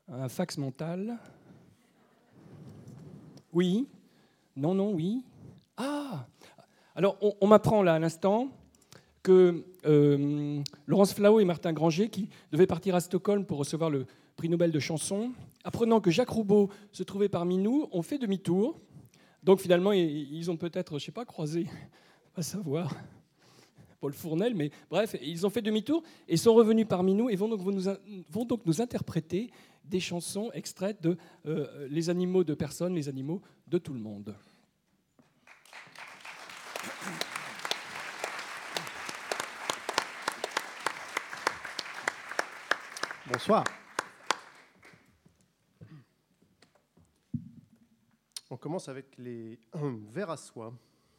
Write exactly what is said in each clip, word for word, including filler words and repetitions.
Un fax mental. Oui. Non, non, oui. Ah. Alors, on, on m'apprend là à l'instant que euh, Laurence Flao et Martin Granger, qui devaient partir à Stockholm pour recevoir le prix Nobel de chanson, apprenant que Jacques Roubaud se trouvait parmi nous, ont fait demi-tour. Donc finalement, ils ont peut-être, je ne sais pas, croisé, on va savoir, Paul Fournel, mais bref, ils ont fait demi-tour et sont revenus parmi nous et vont donc nous, vont donc nous interpréter des chansons extraites de euh, Les animaux de personne, les animaux de tout le monde. Bonsoir. On commence avec les vers à soie.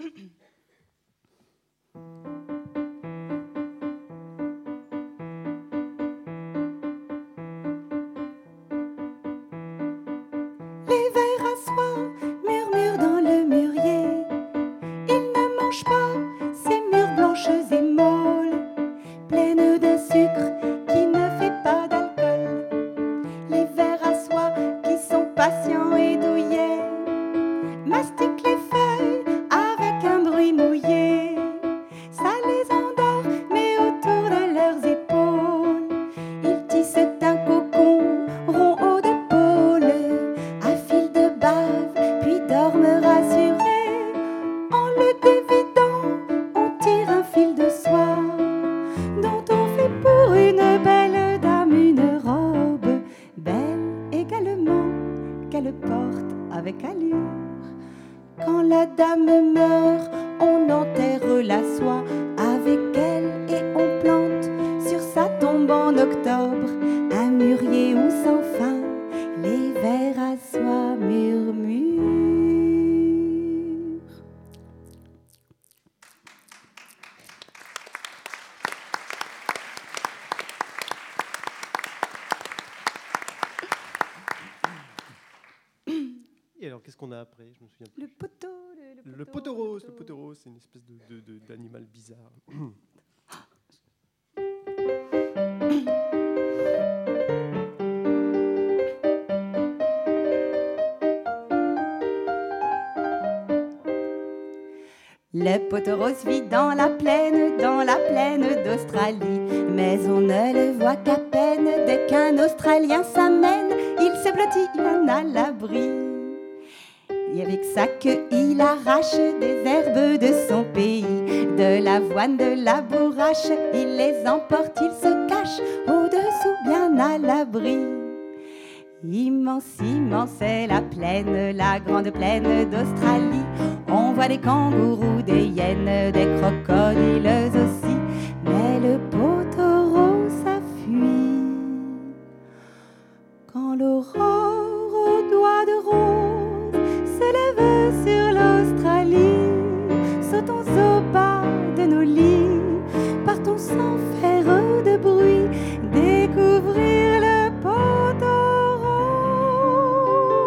Les vers à soie murmurent dans le mûrier. Ils ne mangent pas ces mûres blanches et molles, pleines d'un sucre qui ne fait pas d'alcool. Les vers à soie qui sont patients et douillets mastiquent les feuilles avec un bruit mouillé. Ça les endort, mais autour de leurs épaules, ils tissent un cocon rond haut d'épaule, à fil de bave, puis dorment rassurés. En le dévidant, on tire un fil de soie, dont on fait pour une belle dame une robe, belle également, qu'elle porte avec allure. Quand la dame meurt, on enterre la soie avec elle et on plante sur sa tombe en octobre un mûrier où sans fin les vers à soie murmurent. Et alors, qu'est-ce qu'on a après? Je me souviens plus. Le poteau, le, le Le poteau rose, le poteau rose, c'est une espèce de, de, de, d'animal bizarre. Le poteau rose vit dans la plaine, dans la plaine d'Australie. Mais on ne le voit qu'à peine, dès qu'un Australien s'amène, il se blottit bien à l'abri. Et avec sa queue, il arrache des herbes de son pays, de l'avoine, de la bourrache, il les emporte, il se cache au-dessous bien à l'abri. Immense, immense est la plaine, la grande plaine d'Australie. On voit des kangourous, des hyènes, des crocodiles aussi. Mais le poteau rose s'enfuit. Quand l'aurore aux doigts de rose se lève sur l'Australie, sautons au bas de nos lits, partons sans faire de bruit, découvrir le poteau rose.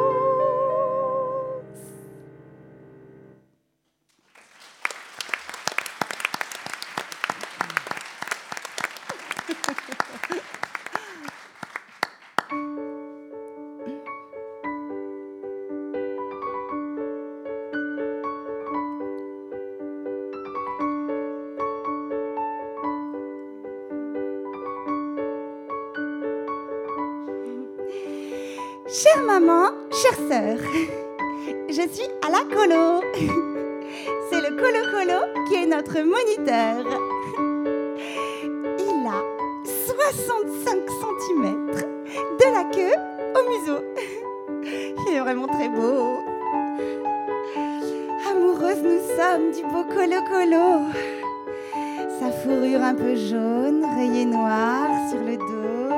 Chère maman, chère sœur, je suis à la colo. C'est le colo-colo qui est notre moniteur. Il a soixante-cinq centimètres de la queue au museau. Il est vraiment très beau. Amoureuses nous sommes du beau colo-colo. Sa fourrure un peu jaune, rayée noire sur le dos.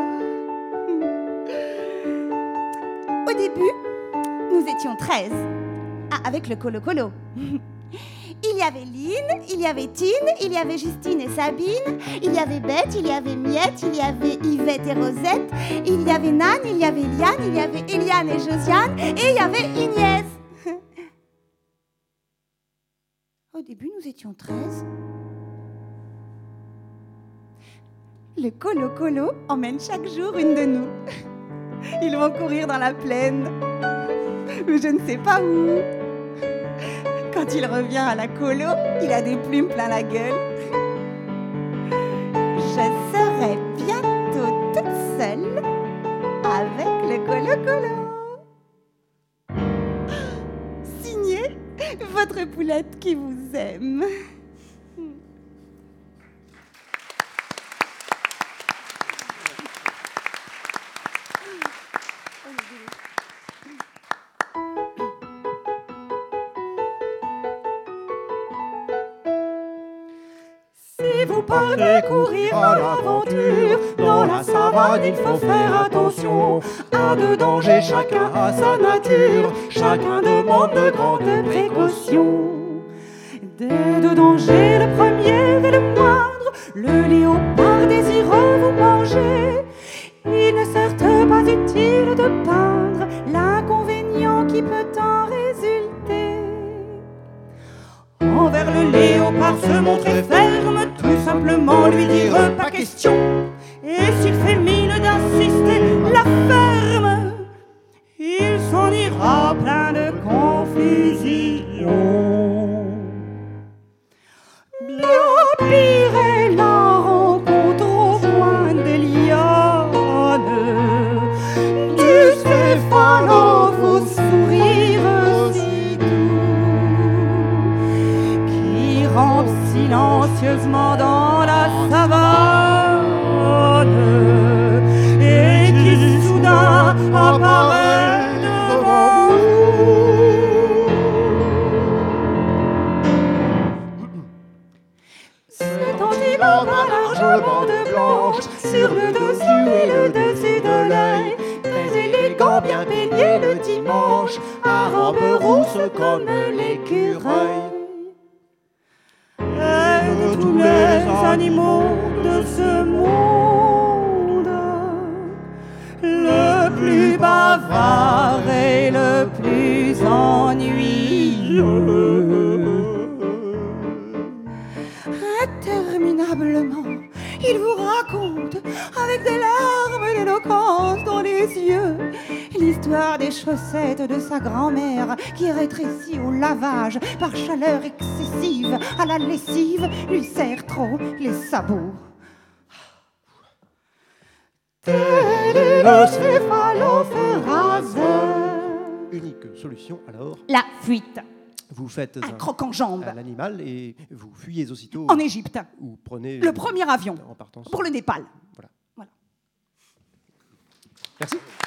Au début, nous étions treize. Ah, avec le colo-colo. Il y avait Lynn, il y avait Tine, il y avait Justine et Sabine, il y avait Bette, il y avait Miette, il y avait Yvette et Rosette, il y avait Nan, il y avait Liane, il y avait Eliane et Josiane, et il y avait Ignès. Au début, nous étions treize. Le colo-colo emmène chaque jour une de nous. Ils vont courir dans la plaine, mais je ne sais pas où. Quand il revient à la colo, il a des plumes plein la gueule. Je serai bientôt toute seule avec le colo-colo. Signé votre poulette qui vous aime. Si vous partez courir à l'aventure, dans la savane il faut faire attention à deux dangers, chacun a sa nature, chacun demande de grandes précautions. Des deux dangers, le premier et le moindre, le léopard désireux vous manger. Il n'est certes pas utile de peindre l'inconvénient qui peut en résulter. Envers le léopard se montrer ferme, tout simplement lui dire pas question. Et s'il fait mine d'insister, la ferme, il s'en ira plein de confusion. Bien pire est la rencontre au coin des lianes, du céphalophe au sourire si doux, qui rampe silencieusement dans la savane et qui soudain apparaît devant vous. C'est en divan d'un large bande blanche sur le dessus et le dessus de l'œil, très élégant, bien peigné le dimanche, à robe rousse comme l'écureuil. Et de tous les animaux de ce monde, le plus bavard et le plus ennuyeux. Interminablement, il vous raconte avec des larmes d'éloquence dans les yeux l'histoire des chaussettes de sa grand-mère qui rétrécit au lavage par chaleur excessive à la lessive lui serre trop les sabots. Tel est le céphalophe raseur. Unique solution alors, La fuite. vous faites Un un, croc en jambe. un animal et vous fuyez aussitôt. En Égypte. Ou prenez Le premier avion en partant pour le Népal. Voilà. Voilà. Merci.